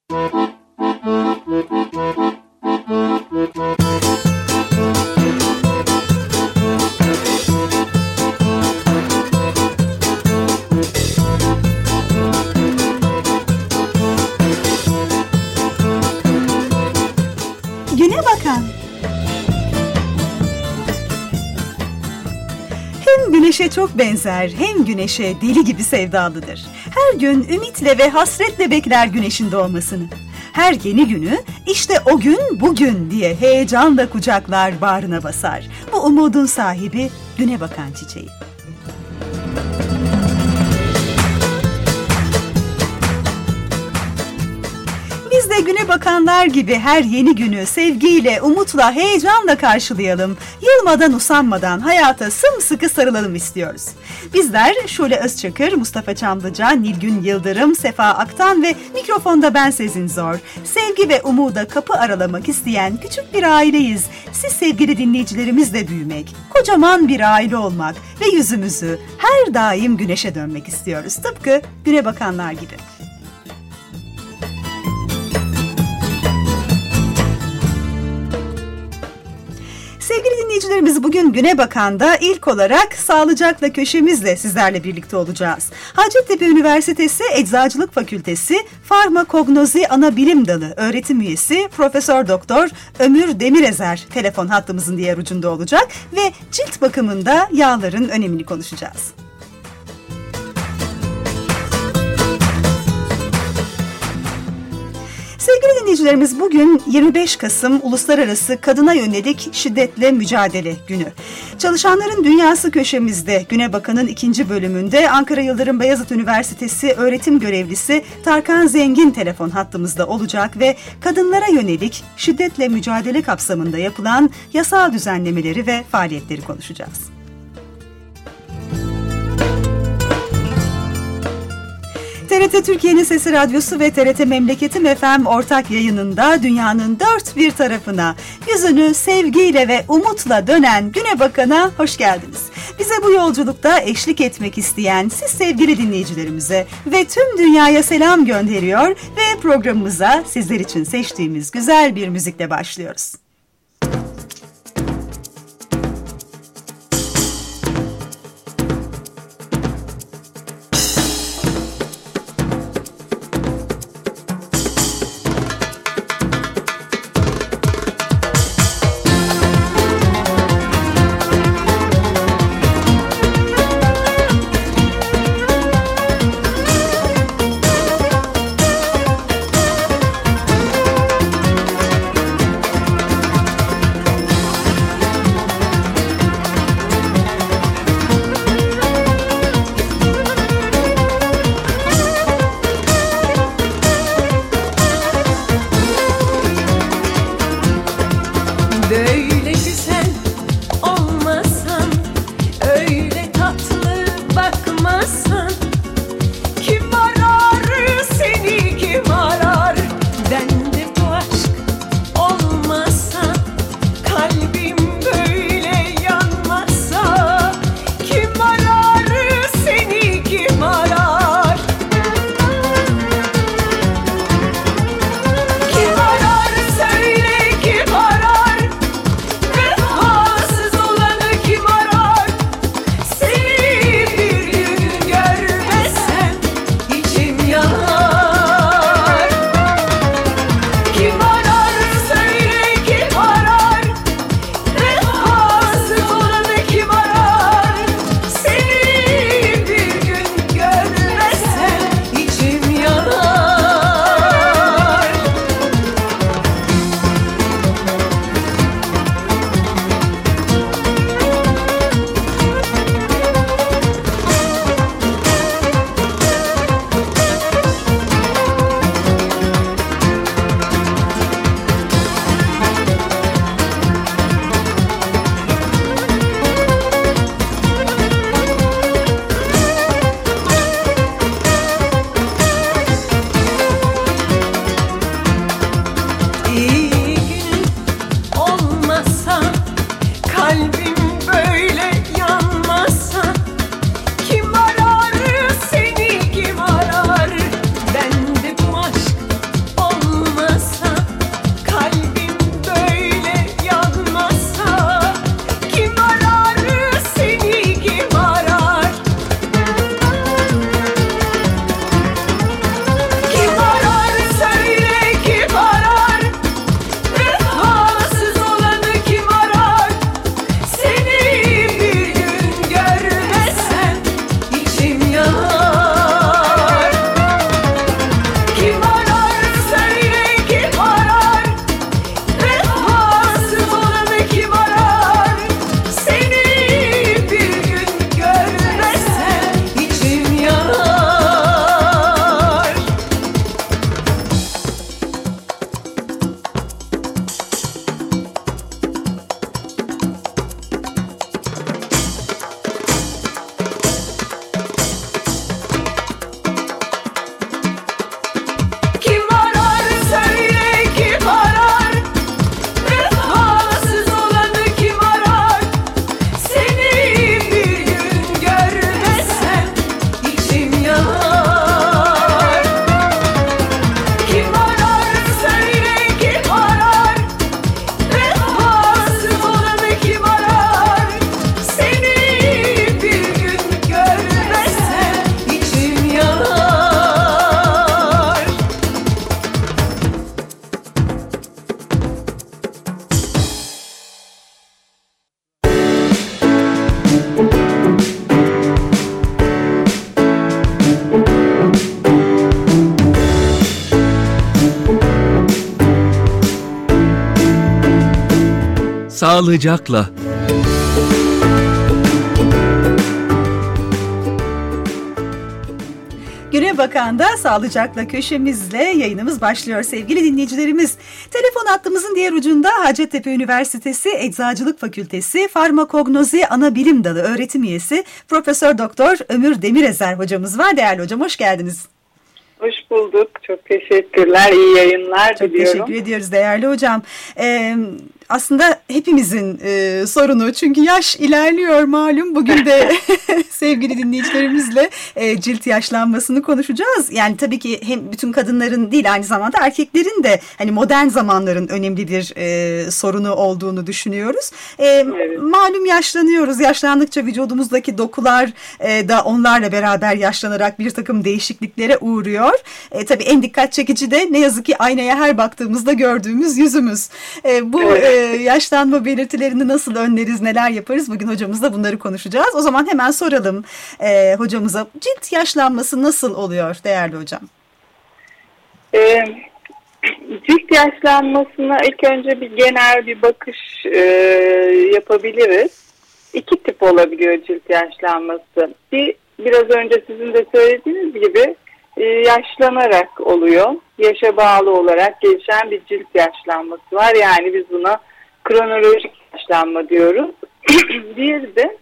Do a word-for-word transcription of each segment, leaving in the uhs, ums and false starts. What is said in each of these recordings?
Güne bakan. Hem güneşe çok benzer, hem güneşe deli gibi sevdalıdır. Her gün ümitle ve hasretle bekler güneşin doğmasını. Her yeni günü işte o gün bugün diye heyecanla kucaklar, bağrına basar. Bu umudun sahibi güne bakan çiçeği. Biz de güne bakanlar gibi her yeni günü sevgiyle, umutla, heyecanla karşılayalım. Yılmadan, usanmadan hayata sımsıkı sarılalım istiyoruz. Bizler Şule Özçakır, Mustafa Çamlıca, Nilgün Yıldırım, Sefa Aktan ve mikrofonda ben Sezin Zor. Sevgi ve umuda kapı aralamak isteyen küçük bir aileyiz. Siz sevgili dinleyicilerimizle büyümek, kocaman bir aile olmak ve yüzümüzü her daim güneşe dönmek istiyoruz. Tıpkı güne bakanlar gibi. Sevgili dinleyicilerimiz, bugün Güne Bakan'da ilk olarak Sağlıcakla köşemizle sizlerle birlikte olacağız. Hacettepe Üniversitesi Eczacılık Fakültesi Farmakognozi Anabilim Dalı öğretim üyesi Profesör Doktor Ömür Demirezer telefon hattımızın diğer ucunda olacak ve cilt bakımında yağların önemini konuşacağız. Sevgili dinleyicilerimiz, bugün yirmi beş Kasım Uluslararası Kadına Yönelik Şiddetle Mücadele Günü. Çalışanların Dünyası köşemizde Güne Bakan'ın ikinci bölümünde Ankara Yıldırım Beyazıt Üniversitesi öğretim görevlisi Tarkan Zengin telefon hattımızda olacak ve kadınlara yönelik şiddetle mücadele kapsamında yapılan yasal düzenlemeleri ve faaliyetleri konuşacağız. T R T Türkiye'nin Sesi Radyosu ve T R T Memleketim F M ortak yayınında dünyanın dört bir tarafına yüzünü sevgiyle ve umutla dönen Güne Bakan'a hoş geldiniz. Bize bu yolculukta eşlik etmek isteyen siz sevgili dinleyicilerimize ve tüm dünyaya selam gönderiyor ve programımıza sizler için seçtiğimiz güzel bir müzikle başlıyoruz. sağlıcakla. Güne Bakan'da sağlıcakla köşemizle yayınımız başlıyor sevgili dinleyicilerimiz. Telefon hattımızın diğer ucunda Hacettepe Üniversitesi Eczacılık Fakültesi Farmakognozi Anabilim Dalı öğretim üyesi Profesör Doktor Ömür Demirezer hocamız var. Değerli hocam, hoş geldiniz. Hoş bulduk. Çok teşekkürler. İyi yayınlar Çok diliyorum. teşekkür ediyoruz değerli hocam. Ee, aslında hepimizin e, sorunu, çünkü yaş ilerliyor malum. Bugün de sevgili dinleyicilerimizle e, cilt yaşlanmasını konuşacağız. Yani tabii ki hem bütün kadınların değil, aynı zamanda erkeklerin de hani modern zamanların önemli bir e, sorunu olduğunu düşünüyoruz. E, evet. Malum yaşlanıyoruz. Yaşlandıkça vücudumuzdaki dokular e, da onlarla beraber yaşlanarak bir takım değişikliklere uğruyor. E, tabii en dikkat çekici de ne yazık ki aynaya her baktığımızda gördüğümüz yüzümüz. E, bu evet. e, yaşlanma belirtilerini nasıl önleriz, neler yaparız? Bugün hocamızla bunları konuşacağız. O zaman hemen soralım e, hocamıza. Cilt yaşlanması nasıl oluyor değerli hocam? E, cilt yaşlanmasına ilk önce bir genel bir bakış e, yapabiliriz. İki tip olabiliyor cilt yaşlanması. Bir, biraz önce sizin de söylediğiniz gibi yaşlanarak oluyor. Yaşa bağlı olarak gelişen bir cilt yaşlanması var. Yani biz buna kronolojik yaşlanma diyoruz. Bir de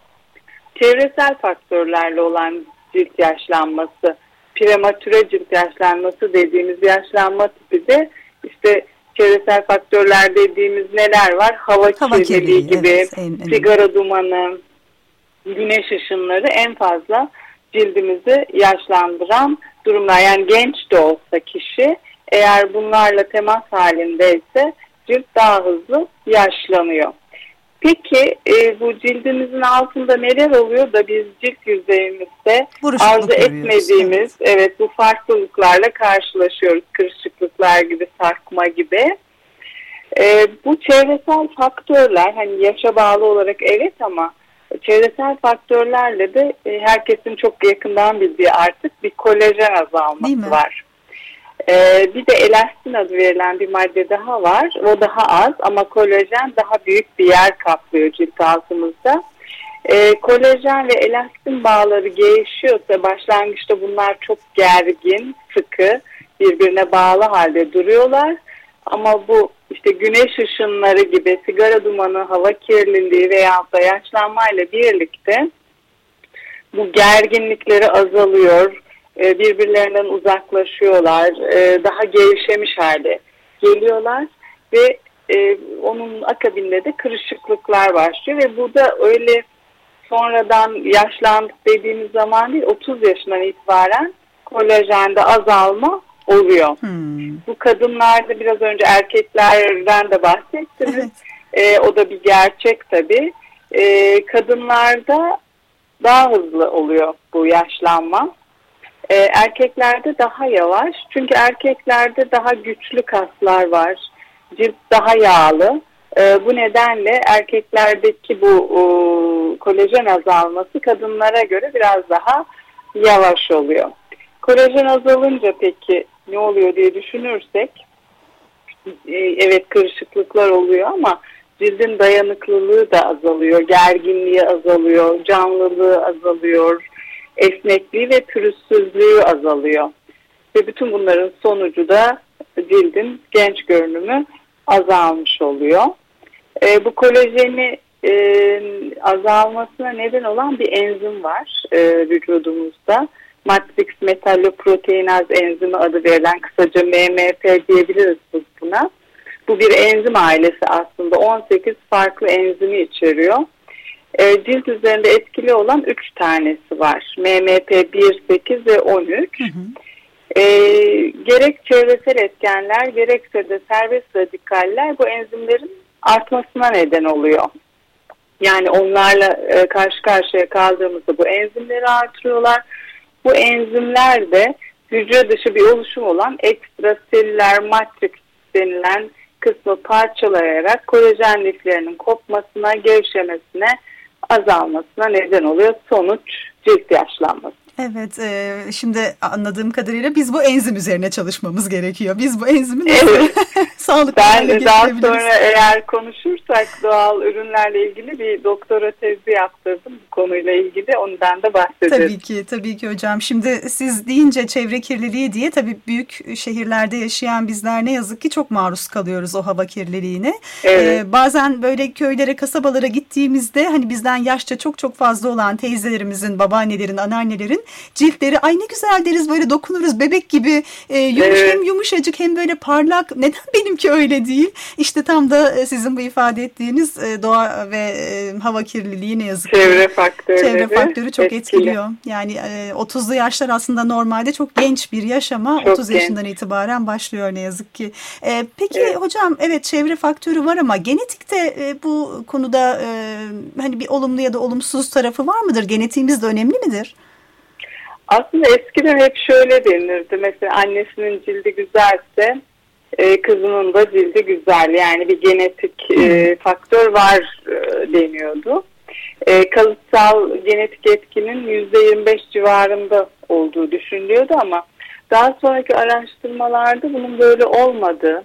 çevresel faktörlerle olan cilt yaşlanması, prematüre cilt yaşlanması dediğimiz yaşlanma tipi de işte çevresel faktörler dediğimiz neler var? Hava, Hava kirliliği, kirliliği gibi, evet, en, en. sigara dumanı, güneş ışınları en fazla cildimizi yaşlandıran durumlar. Yani genç de olsa kişi eğer bunlarla temas halindeyse cilt daha hızlı yaşlanıyor. Peki e, bu cildimizin altında neler oluyor da biz cilt yüzeyimizde arzu etmediğimiz evet. evet bu farklılıklarla karşılaşıyoruz. Kırışıklıklar gibi, sarkma gibi. E, bu çevresel faktörler hani yaşa bağlı olarak evet ama çevresel faktörlerle de e, herkesin çok yakından bildiği artık bir kolajen azalması var. E, bir de elastin adı verilen bir madde daha var. O daha az ama kolajen daha büyük bir yer kaplıyor cilt altımızda. E, kolajen ve elastin bağları gelişiyorsa başlangıçta bunlar çok gergin, sıkı, birbirine bağlı halde duruyorlar. Ama bu işte güneş ışınları gibi, sigara dumanı, hava kirliliği veya da yaşlanmayla birlikte bu gerginlikleri azalıyor, birbirlerinden uzaklaşıyorlar, daha gevşemiş halde geliyorlar ve onun akabinde de kırışıklıklar başlıyor ve bu da öyle sonradan yaşlandık dediğimiz zaman değil, otuz yaşından itibaren kolajende azalma oluyor. Hmm. Bu kadınlarda biraz önce erkeklerden de bahsettiniz. Evet. E, o da bir gerçek tabii. E, kadınlarda daha hızlı oluyor bu yaşlanma. E, erkeklerde daha yavaş. Çünkü erkeklerde daha güçlü kaslar var. Cilt daha yağlı. E, bu nedenle erkeklerdeki bu o, kolajen azalması kadınlara göre biraz daha yavaş oluyor. Kolajen azalınca peki ne oluyor diye düşünürsek, evet kırışıklıklar oluyor ama cildin dayanıklılığı da azalıyor, gerginliği azalıyor, canlılığı azalıyor, esnekliği ve pürüzsüzlüğü azalıyor. Ve bütün bunların sonucu da cildin genç görünümü azalmış oluyor. E, bu kolajeni e, azalmasına neden olan bir enzim var e, vücudumuzda. Matrix metalloproteinaz enzimi adı verilen, kısaca M M P diyebiliriz buna. Bu bir enzim ailesi aslında. on sekiz farklı enzimi içeriyor. E, cilt üzerinde etkili olan üç tanesi var. M M P bir, sekiz ve on üç. Hı hı. E, gerek çevresel etkenler gerekse de serbest radikaller bu enzimlerin artmasına neden oluyor. Yani onlarla e, karşı karşıya kaldığımızda bu enzimleri artırıyorlar. Bu enzimler de hücre dışı bir oluşum olan ekstraselüler matrix denilen kısmı parçalayarak kolajen liflerinin kopmasına, gevşemesine, azalmasına neden oluyor. Sonuç cilt yaşlanması. Evet, e, şimdi anladığım kadarıyla biz bu enzim üzerine çalışmamız gerekiyor. Biz bu enzimi nasıl evet. sağlıklı hale Ben daha getirebiliriz. sonra eğer konuşursak doğal ürünlerle ilgili bir doktora tezi yaptırdım bu konuyla ilgili. Ondan da bahsederiz. Tabii ki, tabii ki hocam. Şimdi siz deyince çevre kirliliği diye tabii büyük şehirlerde yaşayan bizler ne yazık ki çok maruz kalıyoruz o hava kirliliğine. Evet. Ee, bazen böyle köylere, kasabalara gittiğimizde hani bizden yaşça çok çok fazla olan teyzelerimizin, babaannelerin, anneannelerin ciltleri ay ne güzel deriz, böyle dokunuruz bebek gibi e, yumuş, Evet. hem yumuşacık hem böyle parlak. Neden benimki öyle değil? İşte tam da sizin bu ifade ettiğiniz e, doğa ve e, hava kirliliği ne yazık ki. Çevre faktörleri. Çevre faktörü çok etkili. etkiliyor. Yani e, otuzlu yaşlar aslında normalde çok genç bir yaş ama Çok otuz genç. yaşından itibaren başlıyor ne yazık ki. E, peki Evet. hocam, evet çevre faktörü var ama genetikte e, bu konuda e, hani bir olumlu ya da olumsuz tarafı var mıdır? Genetiğimiz de önemli midir? Aslında eskiden hep şöyle denirdi. Mesela annesinin cildi güzelse e, kızının da cildi güzel. Yani bir genetik e, faktör var e, deniyordu. E, kalıtsal genetik etkinin yüzde yirmi beş civarında olduğu düşünülüyordu ama daha sonraki araştırmalarda bunun böyle olmadığı,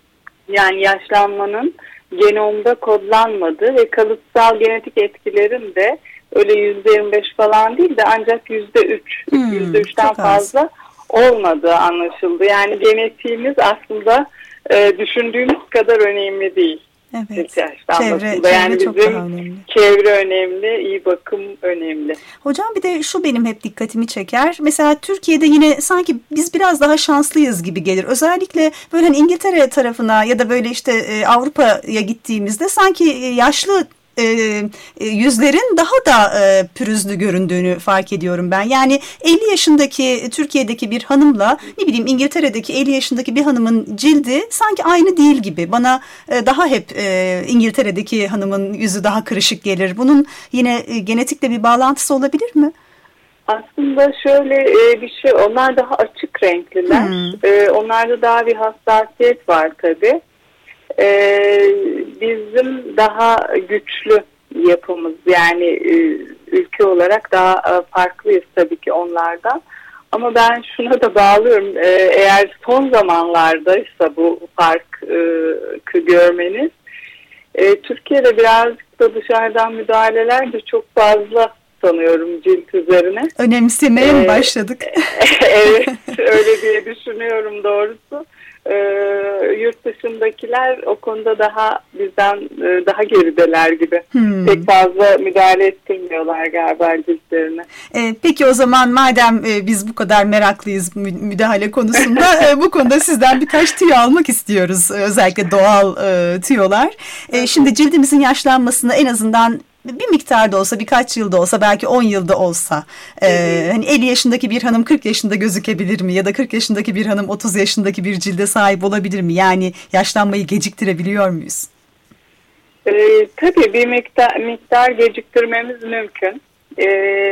yani yaşlanmanın genomda kodlanmadığı ve kalıtsal genetik etkilerin de öyle yüzde yirmi beş falan değil de ancak yüzde üç, yüzde üçten fazla olmadığı anlaşıldı. Yani genetiğimiz aslında e, düşündüğümüz kadar önemli değil. Evet. Çevre, çevre yani çok bizim daha önemli. Çevre önemli, iyi bakım önemli. Hocam bir de şu benim hep dikkatimi çeker. Mesela Türkiye'de yine sanki biz biraz daha şanslıyız gibi gelir. Özellikle böyle hani İngiltere tarafına ya da böyle işte e, Avrupa'ya gittiğimizde sanki yaşlı E, e, yüzlerin daha da e, pürüzlü göründüğünü fark ediyorum ben. Yani elli yaşındaki Türkiye'deki bir hanımla ne bileyim İngiltere'deki elli yaşındaki bir hanımın cildi sanki aynı değil gibi. Bana e, daha hep e, İngiltere'deki hanımın yüzü daha kırışık gelir. Bunun yine e, genetikle bir bağlantısı olabilir mi? Aslında şöyle e, bir şey, onlar daha açık renkliler. Hmm. E, onlarda daha bir hassasiyet var tabii. Ee, bizim daha güçlü yapımız, yani e, ülke olarak daha e, farklıyız tabii ki onlardan. Ama ben şuna da bağlıyorum, e, eğer son zamanlardaysa bu farkı görmeniz, e, Türkiye'de birazcık da dışarıdan müdahaleler de çok fazla sanıyorum cilt üzerine. Önemsemeye mi başladık? Evet, öyle diye düşünüyorum doğrusu. Ee, yurt dışındakiler o konuda daha bizden e, daha gerideler gibi. Hmm. Pek fazla müdahale ettirmiyorlar galiba ciltlerine. Ee, peki o zaman madem e, biz bu kadar meraklıyız müdahale konusunda e, bu konuda sizden birkaç tüyo almak istiyoruz. Özellikle doğal e, tüyolar. E, şimdi cildimizin yaşlanmasını en azından bir miktarda olsa, birkaç yılda olsa, belki on yılda olsa e, hani elli yaşındaki bir hanım kırk yaşında gözükebilir mi? Ya da kırk yaşındaki bir hanım otuz yaşındaki bir cilde sahip olabilir mi? Yani yaşlanmayı geciktirebiliyor muyuz? E, tabii bir miktar, miktar geciktirmemiz mümkün. E,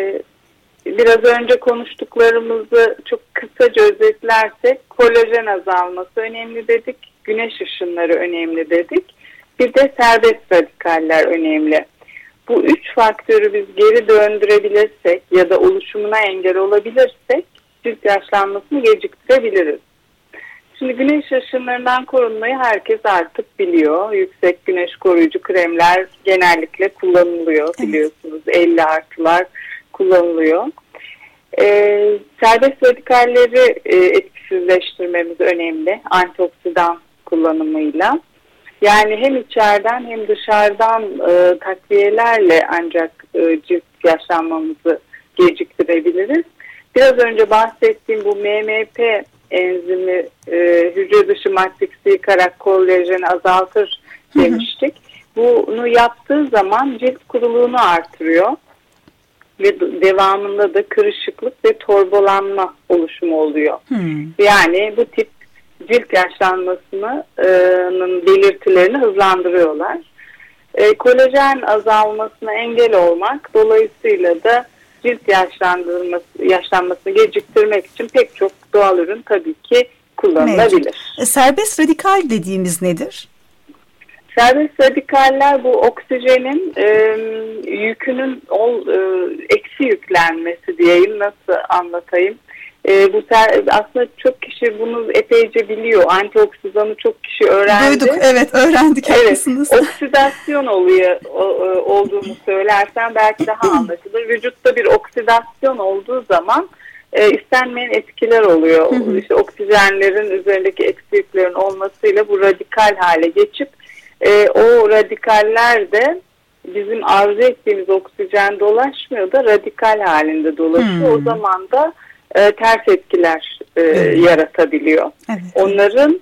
biraz önce konuştuklarımızı çok kısaca özetlersek, kolajen azalması önemli dedik, güneş ışınları önemli dedik, bir de serbest radikaller önemli. Bu üç faktörü biz geri döndürebilirsek ya da oluşumuna engel olabilirsek cilt yaşlanmasını geciktirebiliriz. Şimdi güneş ışınlarından korunmayı herkes artık biliyor. Yüksek güneş koruyucu kremler genellikle kullanılıyor, biliyorsunuz. elli artılar kullanılıyor. Ee, serbest radikalleri e, etkisizleştirmemiz önemli antioksidan kullanımıyla. Yani hem içeriden hem dışarıdan e, takviyelerle ancak e, cilt yaşlanmamızı geciktirebiliriz. Biraz önce bahsettiğim bu M M P enzimi e, hücre dışı matriksi yıkarak kolajeni azaltır demiştik. Hı hı. Bunu yaptığı zaman cilt kuruluğunu artırıyor ve devamında da kırışıklık ve torbalanma oluşumu oluyor. Hı. Yani bu tip cilt yaşlanmasının belirtilerini hızlandırıyorlar. E, kolajen azalmasına engel olmak, dolayısıyla da cilt yaşlandırması, yaşlanmasını geciktirmek için pek çok doğal ürün tabii ki kullanılabilir. E, serbest radikal dediğimiz nedir? Serbest radikaller bu oksijenin e, yükünün ol, e, eksi yüklenmesi diyeyim, nasıl anlatayım? E, bu ser, aslında çok kişi bunu epeyce biliyor. Antioksidanı çok kişi öğrendi. Duyduk, evet, öğrendik. Evet, oksidasyon oluyor o, olduğunu söylersen belki daha anlaşılır. Vücutta bir oksidasyon olduğu zaman e, istenmeyen etkiler oluyor. Hı hı. İşte oksijenlerin üzerindeki eksikliklerin olmasıyla bu radikal hale geçip e, o radikaller de bizim arzu ettiğimiz oksijen dolaşmıyor da radikal halinde dolaşıyor. Hmm. O zaman da e, ters etkiler e, evet. yaratabiliyor. Evet. Onların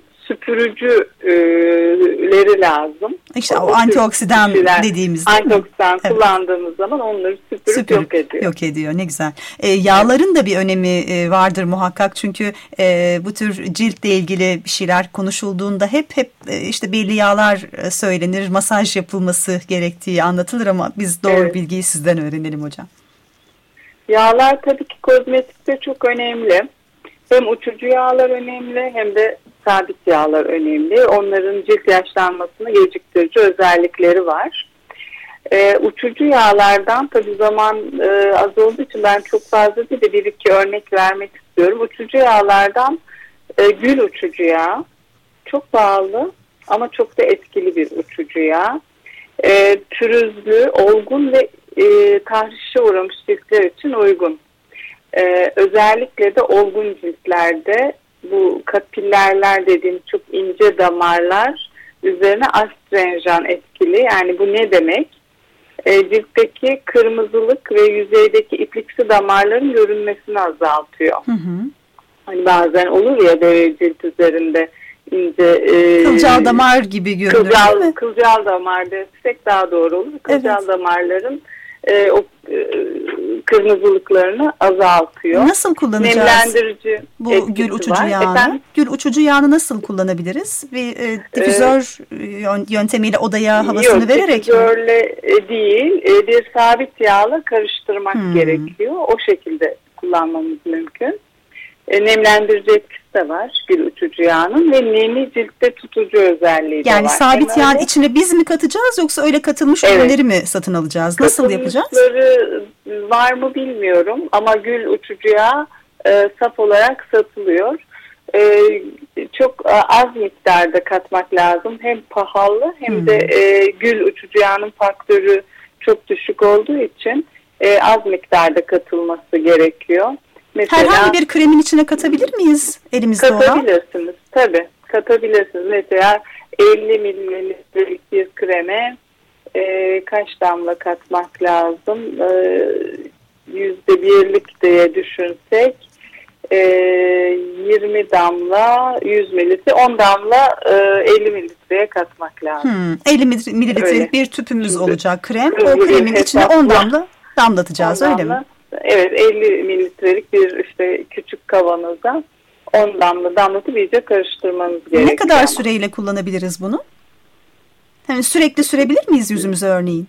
süpürücüleri lazım. İşte o, o antioksidan kişiler, dediğimiz. Antioksidan evet. kullandığımız zaman onları süpürüp, süpürüp yok ediyor. Yok ediyor. Ne güzel. E, yağların evet. da bir önemi e, vardır muhakkak. Çünkü e, bu tür ciltle ilgili bir şeyler konuşulduğunda hep hep e, işte belli yağlar e, söylenir. Masaj yapılması gerektiği anlatılır ama biz doğru evet. bilgiyi sizden öğrenelim hocam. Yağlar tabii ki kozmetikte çok önemli. Hem uçucu yağlar önemli hem de sabit yağlar önemli. Onların cilt yaşlanmasını geciktirici özellikleri var. Ee, uçucu yağlardan tabii zaman e, az olduğu için ben çok fazla değil de bir iki örnek vermek istiyorum. Uçucu yağlardan e, gül uçucu yağı çok pahalı ama çok da etkili bir uçucu yağ. E, pürüzlü, olgun ve e, tahrişe uğramış ciltler için uygun. E, özellikle de olgun ciltlerde bu kapillerler dediğimiz çok ince damarlar üzerine astringent etkili. Yani bu ne demek? E, ciltteki kırmızılık ve yüzeydeki ipliksi damarların görünmesini azaltıyor. Hı hı. Hani bazen olur ya deri cilt üzerinde ince e, kılcal damar gibi görünür kılcal, değil mi? Kılcal damar desek daha doğru olur. Kılcal evet. damarların e, o e, kırmızılıklarını azaltıyor. Nasıl kullanacağız? Nemlendirici bu gül uçucu var. yağını. Efendim? Gül uçucu yağını nasıl kullanabiliriz? Bir e, difüzör ee, yöntemiyle odaya havasını yok, vererek mi? Difüzörle değil, e, bir sabit yağla karıştırmak hmm. gerekiyor. O şekilde kullanmamız mümkün. E, nemlendirici etkisi de var gül uçucu yağının ve nemi ciltte tutucu özelliği de yani var. Yani sabit yağın içine biz mi katacağız yoksa öyle katılmış evet. ürünleri mi satın alacağız? Nasıl yapacağız? Katılmışları var mı bilmiyorum ama gül uçucu yağı e, saf olarak satılıyor. E, çok e, az miktarda katmak lazım. Hem pahalı hem hmm. de e, gül uçucu yağının faktörü çok düşük olduğu için e, az miktarda katılması gerekiyor. Mesela, herhangi bir kremin içine katabilir miyiz elimizde olan? Katabilirsiniz tabii. Katabilirsiniz. Mesela elli mililitrelik bir kreme e, kaç damla katmak lazım? E, yüzde birlik diye düşünsek e, yirmi damla yüz mililitre, on damla e, elli mililitreye katmak lazım. Hmm, elli mililitrelik bir tüpümüz Şimdi, olacak krem. O kremin içine on damla damlatacağız on öyle damla. mi? Evet, elli mililitrelik bir işte küçük kavanoza on damla damlatıp iyice karıştırmanız gerekiyor. Ne kadar süreyle kullanabiliriz bunu? Yani sürekli sürebilir miyiz yüzümüze örneğin?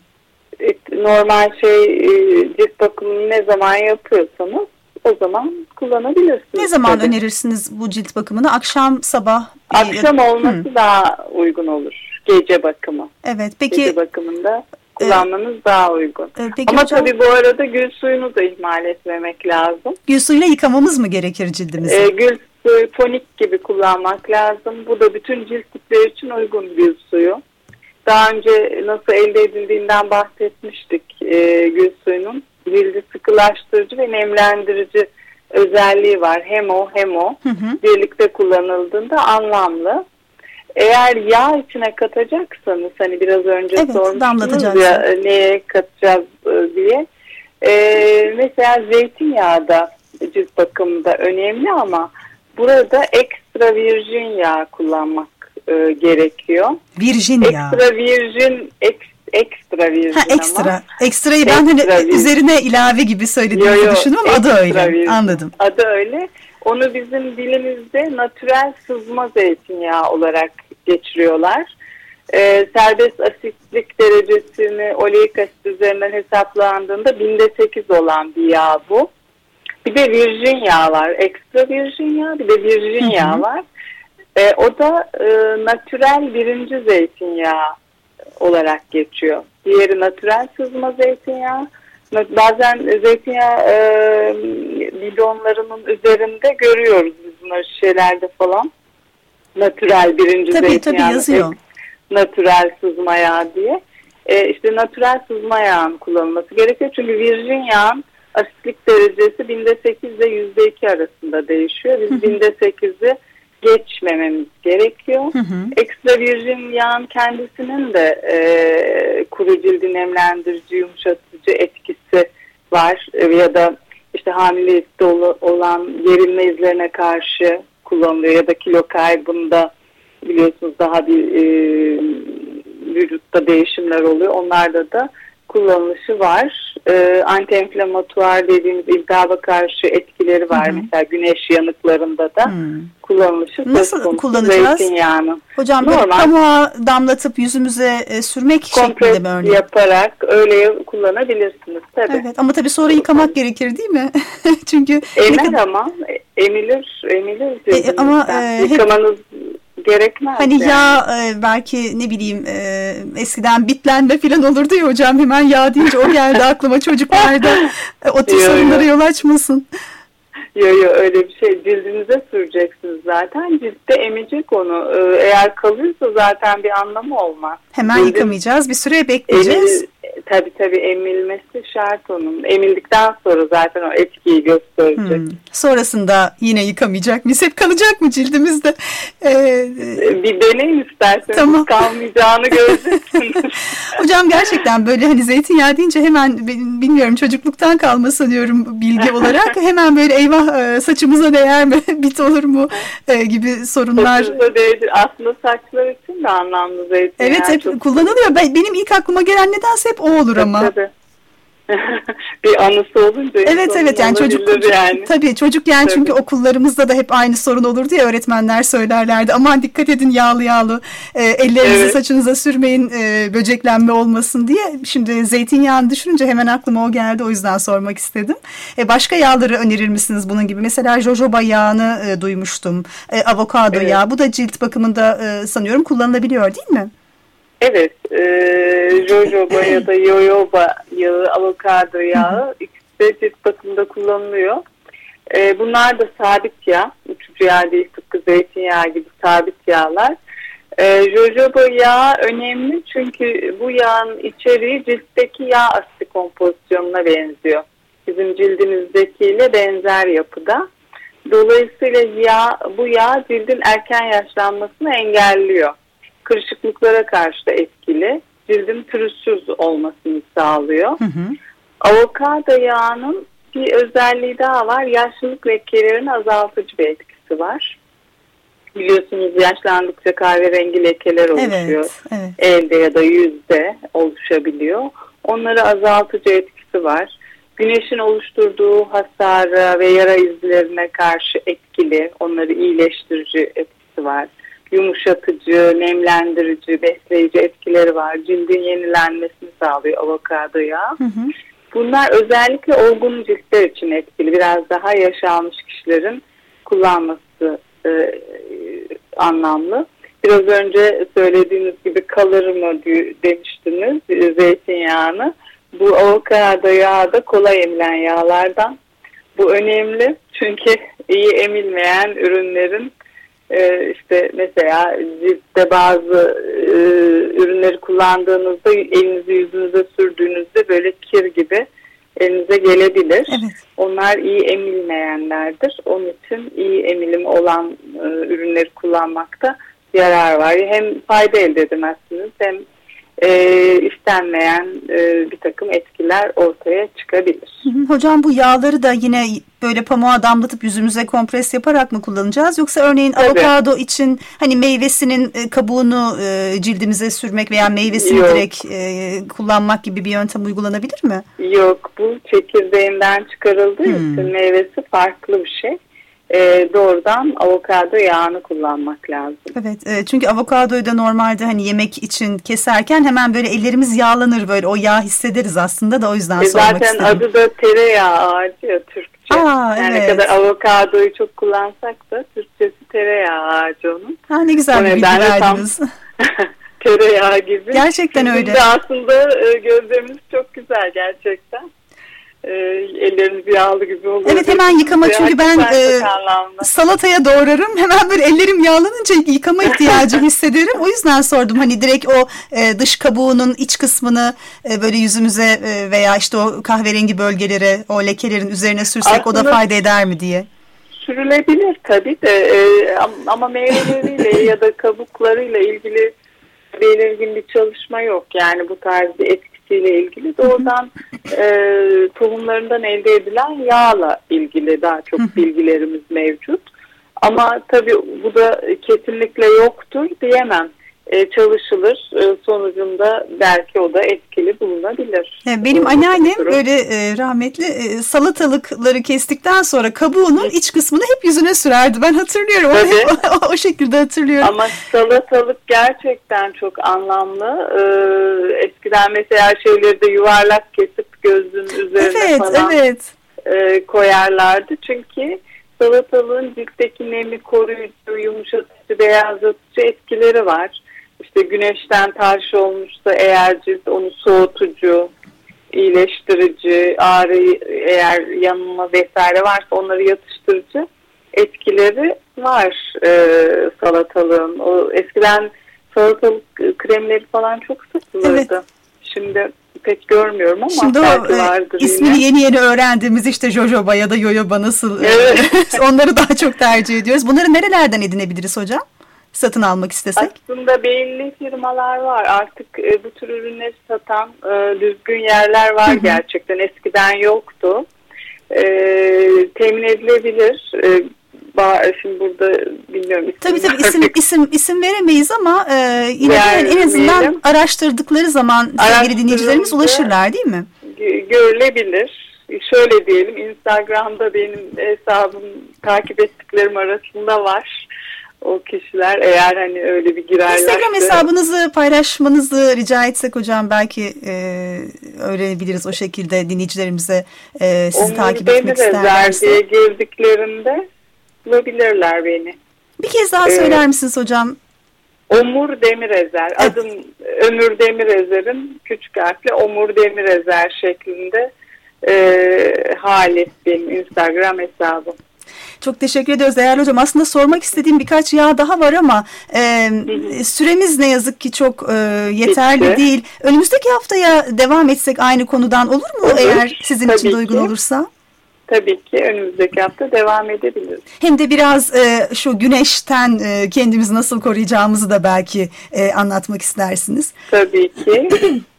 Normal şey cilt bakımını ne zaman yapıyorsanız o zaman kullanabilirsiniz. Ne zaman tabii. önerirsiniz bu cilt bakımını? Akşam, sabah? Akşam olması hmm. daha uygun olur. Gece bakımı. Evet, peki. Gece bakımında kullanmanız ee, daha uygun. Peki Ama hocam, tabii bu arada gül suyunu da ihmal etmemek lazım. Gül suyuyla yıkamamız mı gerekir cildimizi? Ee, gül suyu tonik gibi kullanmak lazım. Bu da bütün cilt tipleri için uygun gül suyu. Daha önce nasıl elde edildiğinden bahsetmiştik e, gül suyunun. Cildi sıkılaştırıcı ve nemlendirici özelliği var. Hem o hem o hı hı. birlikte kullanıldığında anlamlı. Eğer yağ içine katacaksanız hani biraz önce evet, sormuştunuz ya neye katacağız diye. Ee, mesela zeytinyağı da cilt bakımında önemli ama burada ekstra virgin yağ kullanmak e, gerekiyor. Virgin yağ. Ekstra virgin ek, ekstra virgin ha, ekstra. ama. Ekstrayı ben hani virgin. üzerine ilave gibi söylediğinizi düşündüm ama adı öyle. Virgin. Anladım. Adı öyle. Onu bizim dilimizde natürel sızma zeytinyağı olarak geçiriyorlar. Ee, serbest asitlik derecesini oleik asit üzerinden hesaplandığında binde sekiz olan bir yağ bu. Bir de virgin yağ var. Ekstra virgin yağ, bir de virgin hı hı. yağ var. Ee, o da e, natürel birinci zeytinyağı olarak geçiyor. Diğeri natürel sızma zeytinyağı, Bazen zeytinyağı e, bidonlarının üzerinde görüyoruz biz bunları şişelerde falan. Natürel birinci tabii, zeytinyağı. Tabii yazıyor. Natürel sızma yağı diye. E, işte natürel sızma yağın kullanılması gerekiyor. Çünkü virgin yağın asitlik derecesi binde sekiz ile yüzde iki arasında değişiyor. Biz binde sekizi geçmememiz gerekiyor. Hı hı. Ekstra virgin yağın kendisinin de e, kuru cildi nemlendirici, yumuşatıcı etkisi var. E, ya da işte hamilelikte olan gerilme izlerine karşı kullanılıyor. Ya da kilo kaybında biliyorsunuz daha bir e, vücutta değişimler oluyor. Onlarda da kullanılışı var. E, anti-enflamatuar dediğimiz iltihaba karşı etkileri var. Hı hı. Mesela güneş yanıklarında da hmm. kullanılışı. Nasıl kullanacağız? Zeytinyağını. Hocam normal pamuğa damlatıp yüzümüze e, sürmek şeklinde mi örneğin? Yaparak öyle kullanabilirsiniz tabii. Evet, ama tabii sonra yıkamak gerekir değil mi? Çünkü emer ama emilir, emilir. E, ama e, yıkamanız hep... gerekmez. Hani yani. yağ e, belki ne bileyim e, eskiden bitlenme falan olurdu ya hocam, hemen yağ deyince o geldi aklıma, çocuklarda e, o tür sorunlara yol açmasın. Yok yok, öyle bir şey cildinize süreceksiniz zaten, ciltte emecek onu, ee, eğer kalıyorsa zaten bir anlamı olmaz. Hemen Cildin, yıkamayacağız, bir süre bekleyeceğiz. Emil, tabii tabii emilmesi şart onun, emildikten sonra zaten o etkiyi gösterecek. Hmm. Sonrasında yine yıkamayacak mıyız, hep kalacak mı cildimizde? Ee, bir deneyin isterseniz, tamam. Kalmayacağını göreceksiniz. Hocam gerçekten böyle hani zeytinyağı deyince hemen bilmiyorum, çocukluktan kalma sanıyorum bilgi olarak, hemen böyle eyvah saçımıza değer mi, bit olur mu e, gibi sorunlar. Saçımıza değer, aslında saçlar için de anlamlı zeytinyağı. Evet, hep kullanılıyor. Ben, benim ilk aklıma gelen nedense hep o olur tabii, ama. Tabii. Bir anısı olunca. Evet evet, yani çocuk yani. Tabii çocuk yani, tabii. Çünkü okullarımızda da hep aynı sorun olurdu ya, öğretmenler söylerlerdi. Aman dikkat edin yağlı yağlı e, ellerinizi evet. saçınıza sürmeyin, e, böceklenme olmasın diye. Şimdi zeytinyağını düşününce hemen aklıma o geldi, o yüzden sormak istedim. E, başka yağları önerir misiniz bunun gibi? Mesela jojoba yağını e, duymuştum. E, avokado evet. yağı, bu da cilt bakımında e, sanıyorum kullanılabiliyor değil mi? Evet, e, jojoba ya da yoyoba yağı, avokado yağı ikisi de cilt bakımında kullanılıyor. E, bunlar da sabit yağ, uçucu yağ değil, tıpkı zeytinyağı gibi sabit yağlar. E, jojoba yağı önemli çünkü bu yağın içeriği ciltteki yağ asidi kompozisyonuna benziyor. Bizim cildimizdekiyle benzer yapıda. Dolayısıyla yağ, bu yağ cildin erken yaşlanmasını engelliyor. Kırışıklıklara karşı da etkili. Cildin pürüzsüz olmasını sağlıyor. Hı hı. Avokado yağının bir özelliği daha var. Yaşlılık lekelerini azaltıcı bir etkisi var. Biliyorsunuz yaşlandıkça kahverengi lekeler oluşuyor. Evet, evet. Elde ya da yüzde oluşabiliyor. Onları azaltıcı etkisi var. Güneşin oluşturduğu hasara ve yara izlerine karşı etkili. Onları iyileştirici etkisi var. Yumuşatıcı, nemlendirici, besleyici etkileri var. Cildin yenilenmesini sağlıyor avokado yağı. Hı hı. Bunlar özellikle olgun ciltler için etkili. Biraz daha yaş almış kişilerin kullanması e, anlamlı. Biraz önce söylediğiniz gibi kalır mı demiştiniz zeytinyağını. Bu avokado yağı da kolay emilen yağlardan. Bu önemli çünkü iyi emilmeyen ürünlerin Ee, işte mesela ciltte bazı e, ürünleri kullandığınızda elinizi yüzünüze sürdüğünüzde böyle kir gibi elinize gelebilir. Evet. Onlar iyi emilmeyenlerdir. Onun için iyi emilim olan e, ürünleri kullanmakta yarar var. Hem fayda elde edemezsiniz hem e, istenmeyen e, bir takım etkiler ortaya çıkabilir. Hocam bu yağları da yine böyle pamuğa damlatıp yüzümüze kompres yaparak mı kullanacağız? Yoksa örneğin Tabii. avokado için hani meyvesinin kabuğunu e, cildimize sürmek veya meyvesini Yok. direkt e, kullanmak gibi bir yöntem uygulanabilir mi? Yok, bu çekirdeğinden çıkarıldığı hmm. için meyvesi farklı bir şey. E, doğrudan avokado yağını kullanmak lazım. Evet, e, çünkü avokadoyu da normalde hani yemek için keserken hemen böyle ellerimiz yağlanır, böyle o yağ hissederiz aslında da, o yüzden e, sormak zaten istedim. Zaten adı da tereyağı ağacı ya, Türkçe. Aa, yani evet. ne kadar avokadoyu çok kullansak da Türkçesi tereyağı ağacı onun. Ha, ne güzel bir bilgi verdiniz. Tereyağı gibi. Gerçekten Bizim öyle. de aslında e, gözlemimiz çok güzel gerçekten. e, elleriniz yağlı gibi oluyor. Evet, hemen yıkama çünkü ben e, salataya doğrarım. Hemen böyle ellerim yağlanınca yıkama ihtiyacı hissederim. O yüzden sordum hani direkt o e, dış kabuğunun iç kısmını e, böyle yüzümüze e, veya işte o kahverengi bölgelere, o lekelerin üzerine sürsek aslında o da fayda eder mi diye. Sürülebilir tabii de e, ama meyveleriyle ya da kabuklarıyla ilgili belirgin bir çalışma yok. Yani bu tarz bir etkisiyle ilgili doğrudan e, tohumlarından elde edilen yağla ilgili daha çok bilgilerimiz mevcut. Ama tabii bu da kesinlikle yoktur diyemem. E, çalışılır. E, sonucunda belki o da etkili bulunabilir. Benim o, anneannem böyle e, rahmetli e, salatalıkları kestikten sonra kabuğunun iç kısmını hep yüzüne sürerdi. Ben hatırlıyorum. Onu hep, o, o şekilde hatırlıyorum. Ama salatalık gerçekten çok anlamlı. Ee, eskiden mesela şeyleri de yuvarlak kesip gözün üzerine evet, falan evet. E, koyarlardı. Çünkü salatalığın ciltteki nemi koruyucu, yumuşatıcı, beyazlatıcı etkileri var. İşte güneşten tahriş olmuşsa eğer cilt onu soğutucu, iyileştirici, ağrı eğer yanma vesaire varsa onları yatıştırıcı etkileri var e, salatalığın. O eskiden salatalık kremleri falan çok satılırdı. Evet. Şimdi pek görmüyorum ama şimdi belki o, vardır ismini yine. yeni yeni öğrendiğimiz işte jojoba ya da yoyoba nasıl evet. onları daha çok tercih ediyoruz. Bunları nerelerden edinebiliriz hocam? Satın almak istesek? Aslında belli firmalar var. Artık e, bu tür ürünleri satan e, düzgün yerler var. Hı hı. Gerçekten. Eskiden yoktu. E, temin edilebilir. E, şimdi burada bilmiyorum. Tabii tabii isim, isim, isim veremeyiz ama e, yine de en azından araştırdıkları zaman sevgili dinleyicilerimiz ulaşırlar değil mi? Görülebilir. Şöyle diyelim, Instagram'da benim hesabım takip ettiklerim arasında var. O kişiler eğer hani öyle bir girerlerse. Instagram hesabınızı paylaşmanızı rica etsek hocam belki e, öğrenebiliriz o şekilde dinleyicilerimize e, sizi Omur takip etmek isterlerse. Diye girdiklerinde bulabilirler beni. Bir kez daha söyler ee, misiniz hocam? Omur Demirezer. Evet. Adım Ömür Demirezer'in küçük harfle Omur Demirezer şeklinde e, Halis benim Instagram hesabım. Çok teşekkür ediyoruz değerli hocam. Aslında sormak istediğim birkaç yağ daha var ama e, süremiz ne yazık ki çok e, yeterli Bitti. değil. Önümüzdeki haftaya devam etsek aynı konudan olur mu? Olur. Eğer sizin Tabii için de uygun ki. olursa. Tabii ki önümüzdeki hafta devam edebiliriz. Hem de biraz e, şu güneşten e, kendimizi nasıl koruyacağımızı da belki e, anlatmak istersiniz. Tabii ki.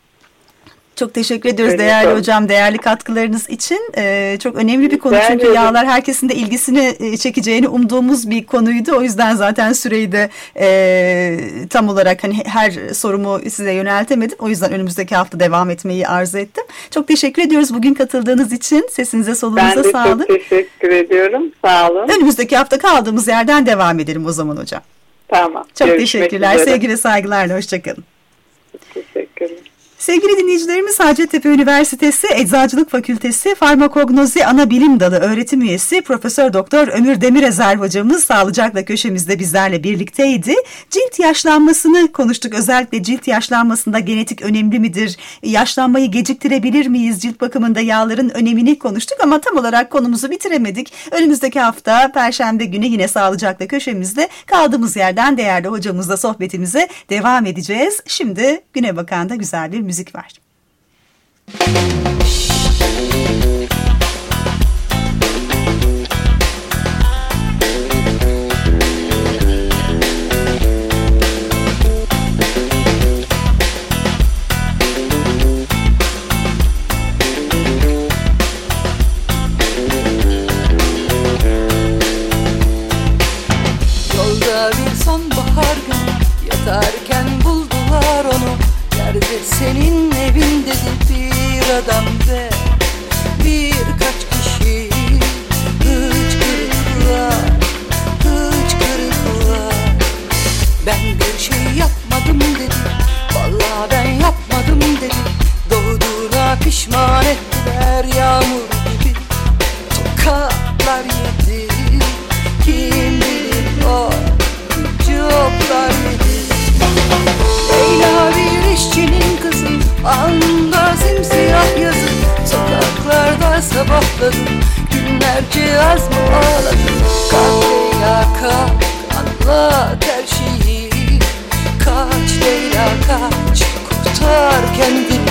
Çok teşekkür ediyoruz Öyle değerli olsun. hocam, değerli katkılarınız için. Ee, çok önemli bir konu ben çünkü öyle. yağlar herkesin de ilgisini çekeceğini umduğumuz bir konuydu. O yüzden zaten süreyi de e, tam olarak hani her sorumu size yöneltemedim. O yüzden önümüzdeki hafta devam etmeyi arzu ettim. Çok teşekkür ediyoruz bugün katıldığınız için. Sesinize solunuza sağlık. Ben de çok teşekkür ediyorum. Sağ olun. Önümüzdeki hafta kaldığımız yerden devam edelim o zaman hocam. Tamam. Çok teşekkürler. Üzere. Sevgi ve saygılarla. Hoşçakalın. Teşekkürler. Sevgili dinleyicilerimiz, Hacettepe Üniversitesi Eczacılık Fakültesi Farmakognozi Anabilim Dalı öğretim üyesi Profesör Doktor Ömür Demirezer hocamız sağlıcakla köşemizde bizlerle birlikteydi. Cilt yaşlanmasını konuştuk. Özellikle cilt yaşlanmasında genetik önemli midir? Yaşlanmayı geciktirebilir miyiz? Cilt bakımında yağların önemini konuştuk ama tam olarak konumuzu bitiremedik. Önümüzdeki hafta Perşembe günü yine sağlıcakla köşemizde kaldığımız yerden değerli hocamızla sohbetimize devam edeceğiz. Şimdi Güne Bakan'da güzel bir müzik var. Yolda bir sonbahar günü yatarken buldular onu. Nerede senin evin dedi bir adam ve birkaç kişi hıçkırıklar, hıçkırıklar. Ben bir şey yapmadım dedi, vallahi ben yapmadım dedi. Doğduğuna pişman ettiler yağmur gibi, tokatlar yedi. Kim bilir o cevaplar yedi. Leyla bir işçinin kızı, alnında simsiyah yazı, sokaklarda sokaklarda sabahladım, günlerce az mı ağladım? Kalk Leyla kalk, anlat her şeyi. Kaç Leyla kaç, kurtar kendini.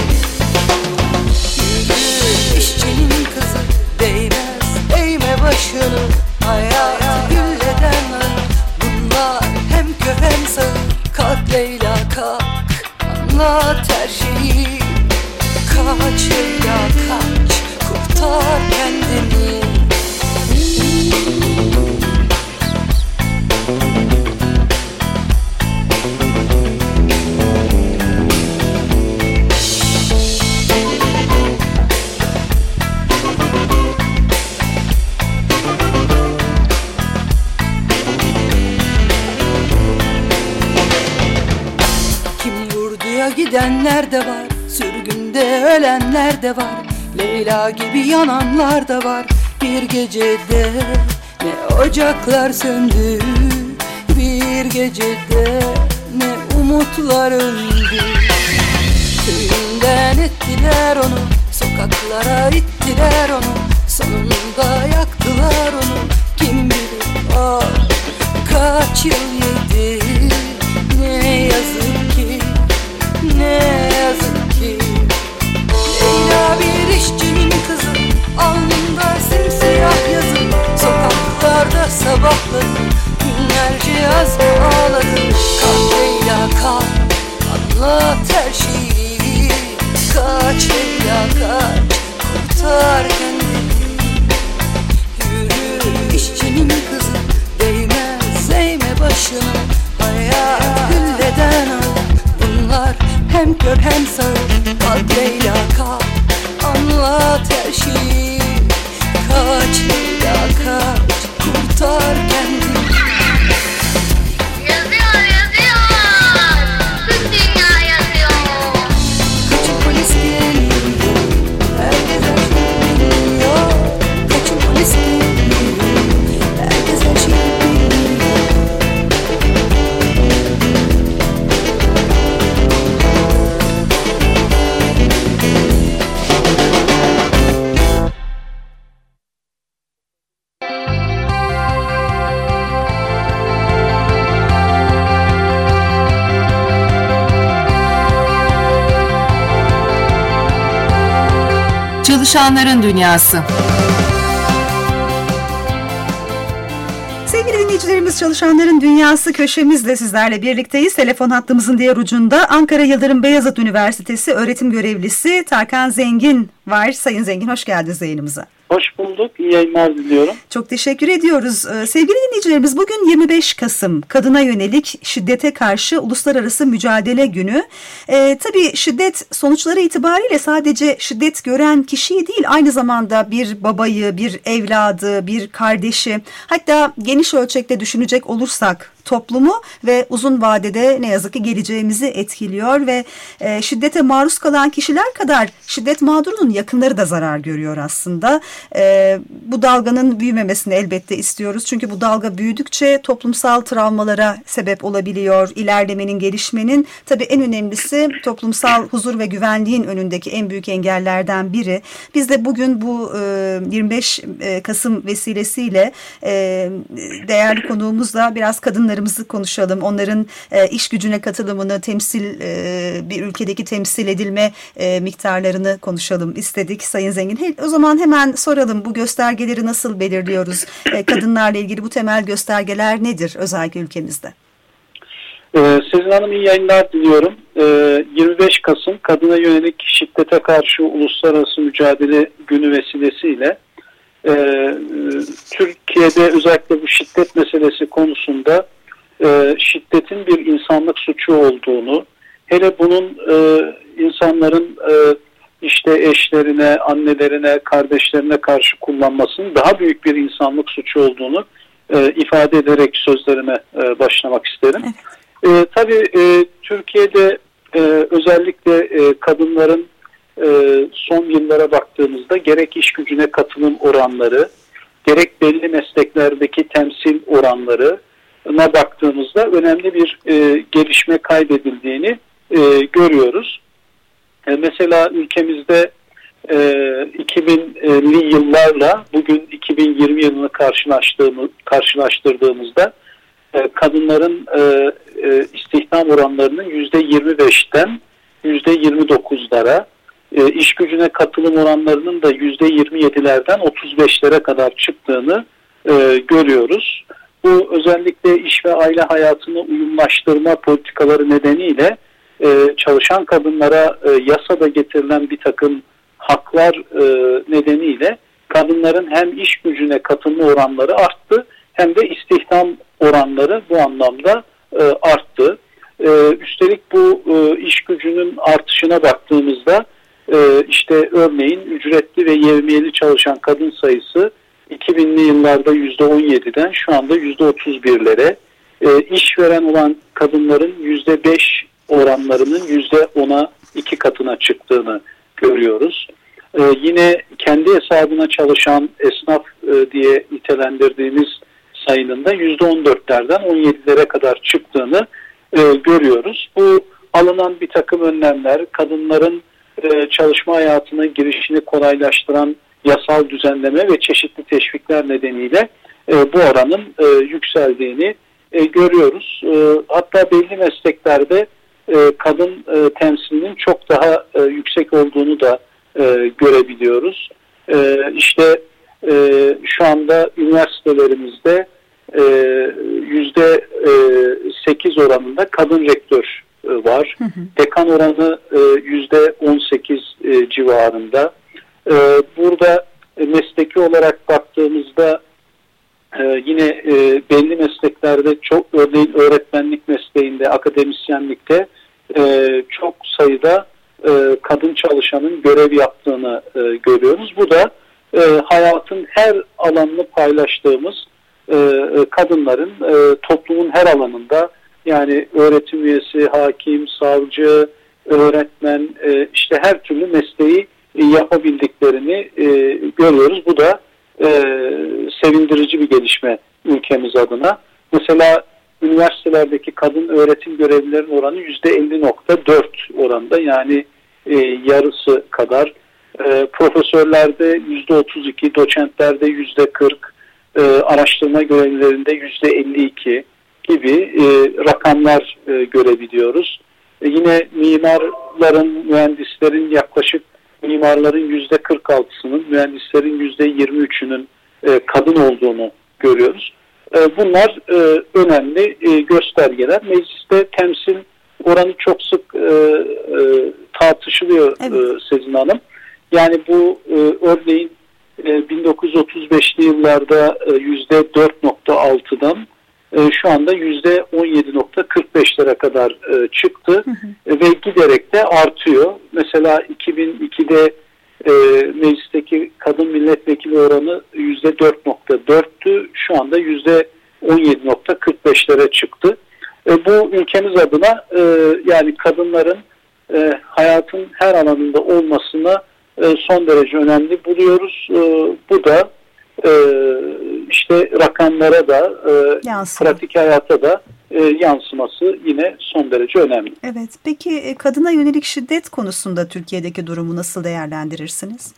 Yürü işçinin kızı, değmez eğme başını. Hayat gülleden ağır, bunlar hem kör hem sağır. Kalk Leyla kalk, anlat her şeyi. Kaç Leyla kaç, kurtar kendini. Gidenler de var, sürgünde ölenler de var. Leyla gibi yananlar da var. Bir gecede ne ocaklar söndü, bir gecede ne umutlar öldü. Köyünden ettiler onu, sokaklara ittiler onu. Sonunda yaktılar onu, kim bilir ah kaç yıl yedi. Ne yazık ki, ne yazık ki. Leyla bir işçinin kızı, alnında simsiyah yazı. Sokaklarda sabahladı, günlerce az mı ağladı? Kalk Leyla kalk, anlat her şeyi. Kaç Leyla kaç, kurtar kendini. Yürü işçinin kızı, değmez eğme başını. Hayat gülleden ağır, bunlar hem kör hem sağır. Kalk Leyla kalk, anlat her şeyi. Kaç Leyla kaç, kurtar kendini. Yazıyor yazıyor, tüm dünya yazıyor. Kaçın polis geliyor, herkes her şeyi biliyor. Kaçın polis geliyor, herkes her şeyi biliyor. Çalışanların Dünyası. Sevgili dinleyicilerimiz, Çalışanların Dünyası köşemizle sizlerle birlikteyiz. Telefon hattımızın diğer ucunda Ankara Yıldırım Beyazıt Üniversitesi öğretim görevlisi Tarkan Zengin var. Sayın Zengin, hoş geldiniz yayınımıza. Hoş bulduk. İyi yayınlar diliyorum. Çok teşekkür ediyoruz. Ee, sevgili dinleyicilerimiz, bugün yirmi beş Kasım Kadına Yönelik Şiddete Karşı Uluslararası Mücadele Günü. Ee, tabii şiddet sonuçları itibariyle sadece şiddet gören kişiyi değil, aynı zamanda bir babayı, bir evladı, bir kardeşi, hatta geniş ölçekte düşünecek olursak toplumu ve uzun vadede ne yazık ki geleceğimizi etkiliyor ve e, şiddete maruz kalan kişiler kadar şiddet mağdurunun yakınları da zarar görüyor aslında. E, bu dalganın büyümemesini elbette istiyoruz. Çünkü bu dalga büyüdükçe toplumsal travmalara sebep olabiliyor. İlerlemenin, gelişmenin tabii en önemlisi toplumsal huzur ve güvenliğin önündeki en büyük engellerden biri. Biz de bugün bu e, yirmi beş Kasım vesilesiyle e, değerli konuğumuzla biraz kadınlarımızı konuşalım. Onların e, iş gücüne katılımını, temsil e, bir ülkedeki temsil edilme e, miktarlarını konuşalım istedik Sayın Zengin. He, o zaman hemen soralım, bu göstergeleri nasıl belirliyoruz? E, kadınlarla ilgili bu temel göstergeler nedir özellikle ülkemizde? Ee, Sezin Hanım, iyi yayınlar diliyorum. Ee, yirmi beş Kasım Kadına Yönelik Şiddete Karşı Uluslararası Mücadele Günü vesilesiyle e, Türkiye'de özellikle bu şiddet meselesi konusunda e, şiddetin bir insanlık suçu olduğunu, hele bunun e, insanların e, işte eşlerine, annelerine, kardeşlerine karşı kullanmasının daha büyük bir insanlık suçu olduğunu e, ifade ederek sözlerime e, başlamak isterim. Evet. E, tabii e, Türkiye'de e, özellikle e, kadınların e, son yıllara baktığımızda gerek iş gücüne katılım oranları, gerek belli mesleklerdeki temsil oranlarına baktığımızda önemli bir e, gelişme kaydedildiğini e, görüyoruz. E, mesela ülkemizde iki binli yıllarla bugün iki bin yirmi yılını karşılaştığımız, karşılaştırdığımızda kadınların istihdam oranlarının yüzde yirmi beşten yüzde yirmi dokuzlara, iş gücüne katılım oranlarının da yüzde yirmi yedilerden otuz beşlere kadar çıktığını görüyoruz. Bu özellikle iş ve aile hayatını uyumlaştırma politikaları nedeniyle çalışan kadınlara yasada getirilen bir takım haklar nedeniyle kadınların hem iş gücüne katılma oranları arttı hem de istihdam oranları bu anlamda arttı. Üstelik bu iş gücünün artışına baktığımızda işte örneğin ücretli ve yevmiyeli çalışan kadın sayısı iki binli yıllarda yüzde on yediden şu anda yüzde otuz birlere, işveren olan kadınların yüzde beş oranlarının yüzde ona iki katına çıktığını görüyoruz. Yine kendi hesabına çalışan esnaf diye nitelendirdiğimiz sayının da yüzde on dörtlerden on yedilere kadar çıktığını görüyoruz. Bu alınan bir takım önlemler, kadınların çalışma hayatına girişini kolaylaştıran yasal düzenleme ve çeşitli teşvikler nedeniyle bu oranın yükseldiğini görüyoruz. Hatta belli mesleklerde kadın temsilinin çok daha yüksek olduğunu da görebiliyoruz. İşte şu anda üniversitelerimizde yüzde sekiz oranında kadın rektör var. Hı hı. Dekan oranı yüzde on sekiz civarında. Burada mesleki olarak baktığımızda yine belli mesleklerde çok, örneğin öğretmenlik mesleğinde, akademisyenlikte çok sayıda kadın çalışanın görev yaptığını görüyoruz. Bu da hayatın her alanını paylaştığımız kadınların toplumun her alanında, yani öğretim üyesi, hakim, savcı, öğretmen, işte her türlü mesleği yapabildiklerini görüyoruz. Bu da sevindirici bir gelişme ülkemiz adına. Mesela üniversitelerdeki kadın öğretim görevlilerinin oranı yüzde elli nokta dört oranında, yani yarısı kadar. Profesörlerde yüzde otuz iki, doçentlerde yüzde kırk, araştırma görevlilerinde yüzde elli iki gibi rakamlar görebiliyoruz. Yine mimarların, mühendislerin yaklaşık mimarların yüzde kırk altısının, mühendislerin yüzde yirmi üçünün kadın olduğunu görüyoruz. Bunlar önemli göstergeler. Mecliste temsil oranı çok sık tartışılıyor, evet. Sezin Hanım. Yani bu örneğin bin dokuz yüz otuz beşli yıllarda yüzde dört nokta altıdan şu anda yüzde on yedi nokta kırk beşlere kadar çıktı, hı hı. ve giderek de artıyor. Mesela iki bin ikide e, meclisteki kadın milletvekili oranı yüzde dört nokta dörttü, şu anda yüzde on yedi nokta kırk beşlere çıktı. E, bu ülkemiz adına e, yani kadınların e, hayatın her alanında olmasına e, son derece önemli buluyoruz. E, bu da e, işte rakamlara da e, pratik hayata da e, yansıması yine son derece önemli. Evet. Peki kadına yönelik şiddet konusunda Türkiye'deki durumu nasıl değerlendirirsiniz?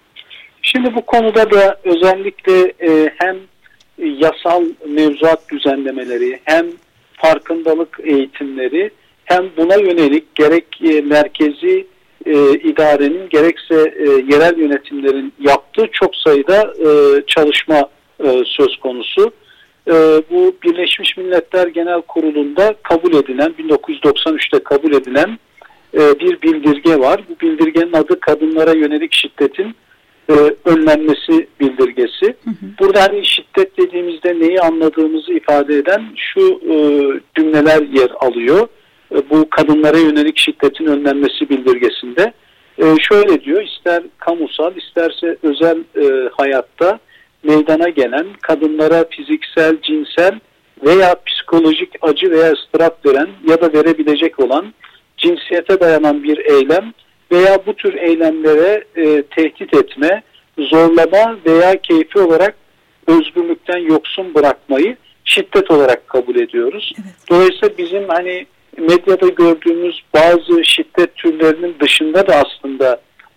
Şimdi bu konuda da özellikle e, hem yasal mevzuat düzenlemeleri, hem farkındalık eğitimleri, hem buna yönelik gerek e, merkezi e, idarenin gerekse e, yerel yönetimlerin yaptığı çok sayıda e, çalışma e, söz konusu. E, bu Birleşmiş Milletler Genel Kurulu'nda kabul edilen, bin dokuz yüz doksan üçte kabul edilen e, bir bildirge var. Bu bildirgenin adı Kadınlara Yönelik Şiddetin e, Önlenmesi Bildirgesi. Hı hı. Burada hani şiddet dediğimizde neyi anladığımızı ifade eden şu e, cümleler yer alıyor. E, bu kadınlara yönelik şiddetin önlenmesi bildirgesinde. E, şöyle diyor, ister kamusal isterse özel e, hayatta meydana gelen, kadınlara fiziksel, cinsel veya psikolojik acı veya ıstırap veren ya da verebilecek olan cinsiyete dayanan bir eylem veya bu tür eylemlere e, tehdit etme, zorlama veya keyfi olarak özgürlükten yoksun bırakmayı şiddet olarak kabul ediyoruz. Evet. Dolayısıyla bizim hani medyada gördüğümüz bazı şiddet türlerinin dışında da aslında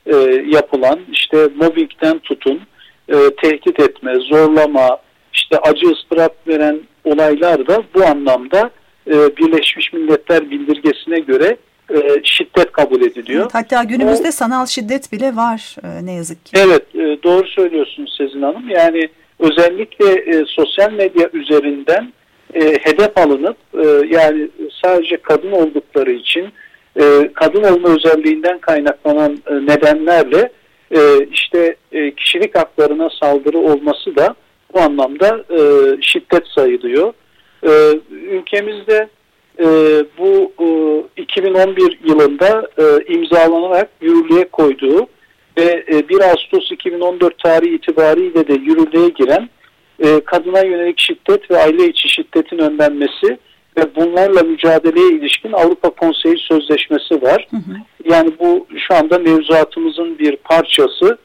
e, yapılan işte mobbingden tutun, e, tehdit etme, zorlama, işte acı ıstırap veren olaylar da bu anlamda e, Birleşmiş Milletler Bildirgesi'ne göre e, şiddet kabul ediliyor. Evet, hatta günümüzde o, sanal şiddet bile var e, ne yazık ki. Evet, e, doğru söylüyorsunuz Sezin Hanım. Yani özellikle e, sosyal medya üzerinden e, hedef alınıp e, yani sadece kadın oldukları için e, kadın olma özelliğinden kaynaklanan e, nedenlerle e, işte e, kişilik haklarına saldırı olması da bu anlamda e, şiddet sayılıyor. E, ülkemizde e, bu e, iki bin on bir yılında e, imzalanarak yürürlüğe koyduğu ve e, bir Ağustos iki bin on dört tarihi itibariyle de yürürlüğe giren e, kadına yönelik şiddet ve aile içi şiddetin önlenmesi ve bunlarla mücadeleye ilişkin Avrupa Konseyi Sözleşmesi var. Hı hı. Yani bu şu anda mevzuatımızın bir parçası.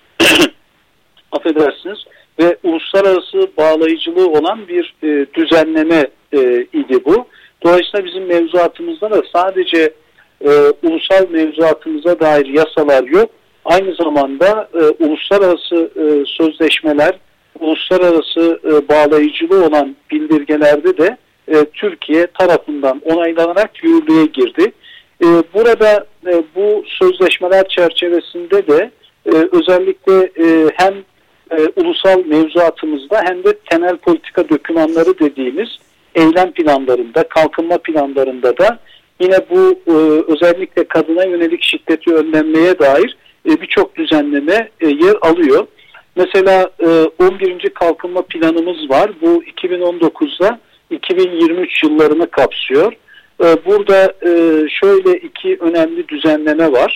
Affedersiniz. Ve uluslararası bağlayıcılığı olan bir e, düzenleme e, idi bu. Dolayısıyla bizim mevzuatımızda da sadece e, ulusal mevzuatımıza dair yasalar yok. Aynı zamanda e, uluslararası e, sözleşmeler, uluslararası e, bağlayıcılığı olan bildirgelerde de e, Türkiye tarafından onaylanarak yürürlüğe girdi. E, burada e, bu sözleşmeler çerçevesinde de e, özellikle e, hem e, ulusal mevzuatımızda hem de temel politika dokümanları dediğimiz eylem planlarında, kalkınma planlarında da yine bu e, özellikle kadına yönelik şiddeti önlenmeye dair e, birçok düzenleme e, yer alıyor. Mesela e, on birinci kalkınma planımız var. Bu iki bin on dokuzda iki bin yirmi üç yıllarını kapsıyor. E, burada e, şöyle iki önemli düzenleme var.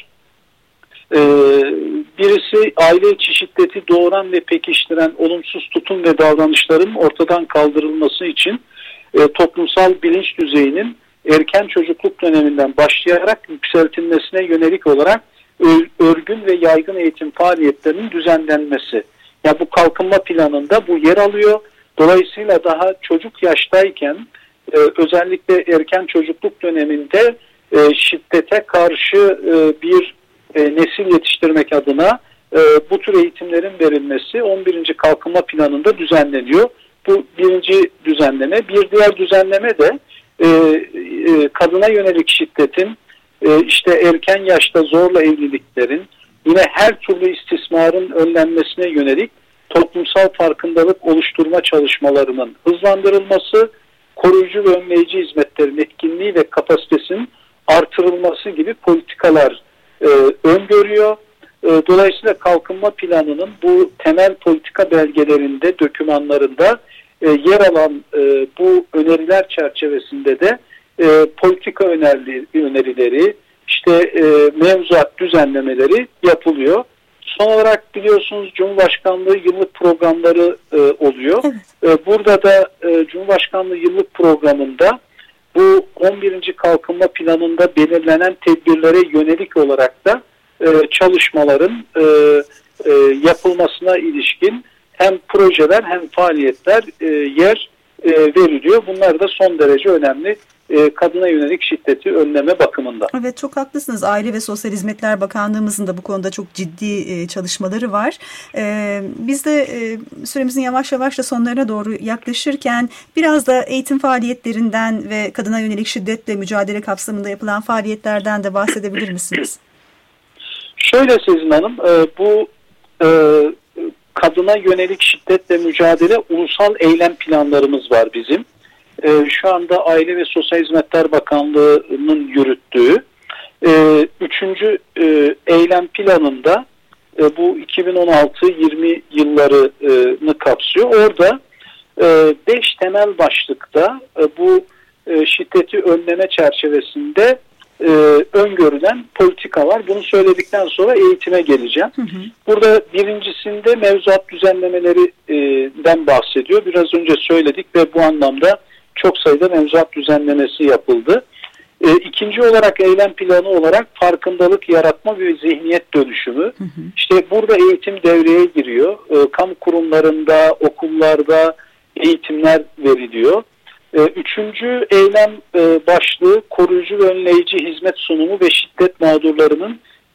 E, birisi aile içi şiddeti doğuran ve pekiştiren olumsuz tutum ve davranışların ortadan kaldırılması için e, toplumsal bilinç düzeyinin erken çocukluk döneminden başlayarak yükseltilmesine yönelik olarak örgün ve yaygın eğitim faaliyetlerinin düzenlenmesi. Yani bu kalkınma planında bu yer alıyor. Dolayısıyla daha çocuk yaştayken e, özellikle erken çocukluk döneminde e, şiddete karşı e, bir e, nesil yetiştirmek adına e, bu tür eğitimlerin verilmesi on birinci kalkınma planında düzenleniyor. Bu birinci düzenleme. Bir diğer düzenleme de e, e, kadına yönelik şiddetin, e, işte erken yaşta zorla evliliklerin, yine her türlü istismarın önlenmesine yönelik toplumsal farkındalık oluşturma çalışmalarının hızlandırılması, koruyucu ve önleyici hizmetlerin etkinliği ve kapasitesinin artırılması gibi politikalar e, öngörüyor. E, dolayısıyla kalkınma planının bu temel politika belgelerinde, dokümanlarında e, yer alan e, bu öneriler çerçevesinde de e, politika önerileri, önerileri işte e, mevzuat düzenlemeleri yapılıyor. Son olarak biliyorsunuz Cumhurbaşkanlığı yıllık programları e, oluyor. E, burada da e, Cumhurbaşkanlığı yıllık programında bu on birinci kalkınma planında belirlenen tedbirlere yönelik olarak da e, çalışmaların e, e, yapılmasına ilişkin hem projeler hem faaliyetler e, yer e, veriliyor. Bunlar da son derece önemli. Kadına yönelik şiddeti önleme bakımında. Evet, çok haklısınız. Aile ve Sosyal Hizmetler Bakanlığımızın da bu konuda çok ciddi çalışmaları var. Biz de süremizin yavaş yavaş da sonlarına doğru yaklaşırken biraz da eğitim faaliyetlerinden ve kadına yönelik şiddetle mücadele kapsamında yapılan faaliyetlerden de bahsedebilir misiniz? Şöyle Sezin Hanım, bu kadına yönelik şiddetle mücadele ulusal eylem planlarımız var bizim. Şu anda Aile ve Sosyal Hizmetler Bakanlığı'nın yürüttüğü üçüncü eylem planında bu iki bin on altı yirmi yıllarını kapsıyor. Orada beş temel başlıkta bu şiddeti önleme çerçevesinde öngörülen politika var. Bunu söyledikten sonra eğitime geleceğim. Hı hı. Burada birincisinde mevzuat düzenlemelerinden bahsediyor. Biraz önce söyledik ve bu anlamda çok sayıda mevzuat düzenlemesi yapıldı. E, ikinci olarak eylem planı olarak farkındalık yaratma ve zihniyet dönüşümü. Hı hı. İşte burada eğitim devreye giriyor. E, kamu kurumlarında, okullarda eğitimler veriliyor. E, üçüncü eylem e, başlığı koruyucu ve önleyici hizmet sunumu ve şiddet mağdurlarının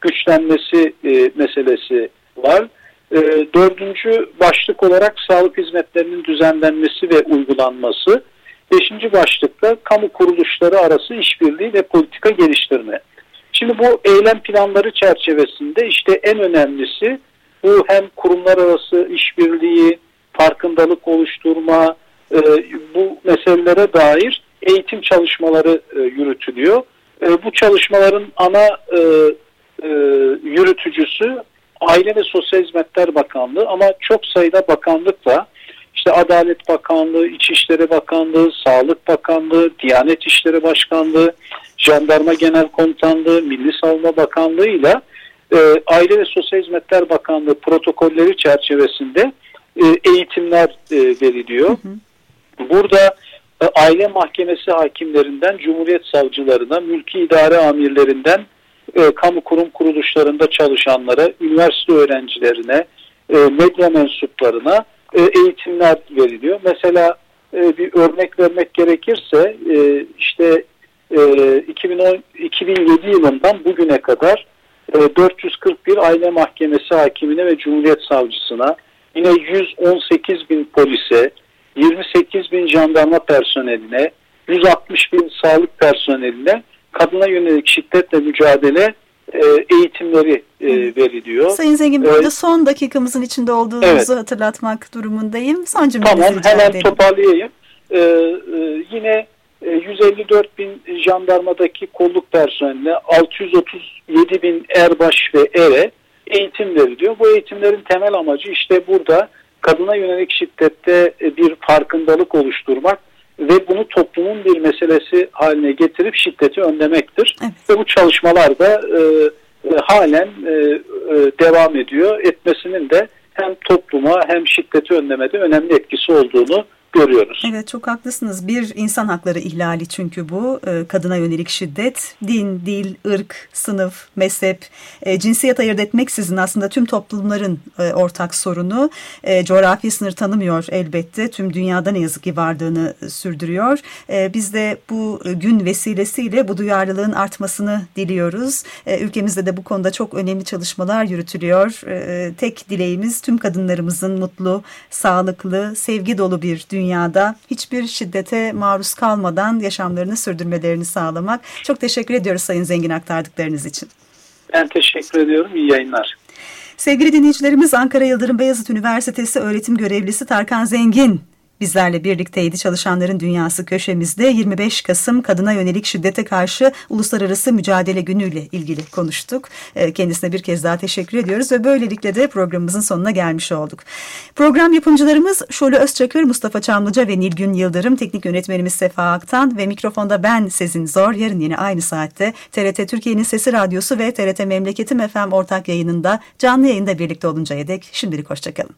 güçlenmesi e, meselesi var. E, dördüncü başlık olarak sağlık hizmetlerinin düzenlenmesi ve uygulanması. Beşinci başlıkta kamu kuruluşları arası işbirliği ve politika geliştirme. Şimdi bu eylem planları çerçevesinde işte en önemlisi bu hem kurumlar arası işbirliği, farkındalık oluşturma, e, bu meselelere dair eğitim çalışmaları e, yürütülüyor. E, bu çalışmaların ana e, e, yürütücüsü Aile ve Sosyal Hizmetler Bakanlığı ama çok sayıda bakanlıkla işte Adalet Bakanlığı, İçişleri Bakanlığı, Sağlık Bakanlığı, Diyanet İşleri Başkanlığı, Jandarma Genel Komutanlığı, Milli Savunma Bakanlığı ile e, Aile ve Sosyal Hizmetler Bakanlığı protokolleri çerçevesinde e, eğitimler e, veriliyor. Hı hı. Burada e, aile mahkemesi hakimlerinden Cumhuriyet savcılarına, mülki idare amirlerinden e, kamu kurum kuruluşlarında çalışanlara, üniversite öğrencilerine, e, medya mensuplarına e, eğitimler veriliyor. Mesela e, bir örnek vermek gerekirse e, işte e, iki bin on, iki bin yedi yılından bugüne kadar e, dört yüz kırk bir aile mahkemesi hakimine ve Cumhuriyet savcısına, yine yüz on sekiz bin polise, yirmi sekiz bin jandarma personeline, yüz altmış bin sağlık personeline kadına yönelik şiddetle mücadele e, eğitimleri e, veriliyor. Sayın Zengin, burada ee, son dakikamızın içinde olduğumuzu evet. hatırlatmak durumundayım. Son cümlenizi tamam, rica hemen edelim. toparlayayım. Ee, e, yine e, yüz elli dört bin jandarmadaki kolluk personeline, altı yüz otuz yedi bin erbaş ve ere eğitim veriliyor. Bu eğitimlerin temel amacı işte burada kadına yönelik şiddette bir farkındalık oluşturmak ve bunu toplumun bir meselesi haline getirip şiddeti önlemektir. Evet. Ve bu çalışmalar da e, e, halen e, e, devam ediyor. Etmesinin de hem topluma hem şiddeti önlemede önemli etkisi olduğunu görüyoruz. Evet, çok haklısınız. Bir insan hakları ihlali çünkü bu. Kadına yönelik şiddet, din, dil, ırk, sınıf, mezhep, cinsiyet ayırt etmeksizin aslında tüm toplumların ortak sorunu. Coğrafi sınır tanımıyor elbette. Tüm dünyada ne yazık ki varlığını sürdürüyor. Biz de bu gün vesilesiyle bu duyarlılığın artmasını diliyoruz. Ülkemizde de bu konuda çok önemli çalışmalar yürütülüyor. Tek dileğimiz tüm kadınlarımızın mutlu, sağlıklı, sevgi dolu bir dünya dünyada hiçbir şiddete maruz kalmadan yaşamlarını sürdürmelerini sağlamak. Çok teşekkür ediyoruz Sayın Zengin aktardıklarınız için. Ben teşekkür ediyorum. İyi yayınlar. Sevgili dinleyicilerimiz, Ankara Yıldırım Beyazıt Üniversitesi öğretim görevlisi Tarkan Zengin bizlerle birlikteydi. Çalışanların Dünyası köşemizde yirmi beş Kasım Kadına Yönelik Şiddete Karşı Uluslararası Mücadele Günü ile ilgili konuştuk. Kendisine bir kez daha teşekkür ediyoruz ve böylelikle de programımızın sonuna gelmiş olduk. Program yapımcılarımız Şule Özçakır, Mustafa Çamlıca ve Nilgün Yıldırım, teknik yönetmenimiz Sefa Aktan ve mikrofonda ben Sezin Zor. Yarın yine aynı saatte T R T Türkiye'nin Sesi Radyosu ve T R T Memleketim F M ortak yayınında canlı yayında birlikte oluncaya dek şimdilik hoşçakalın.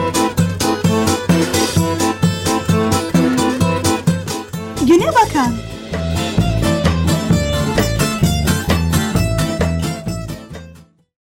Güne bakan.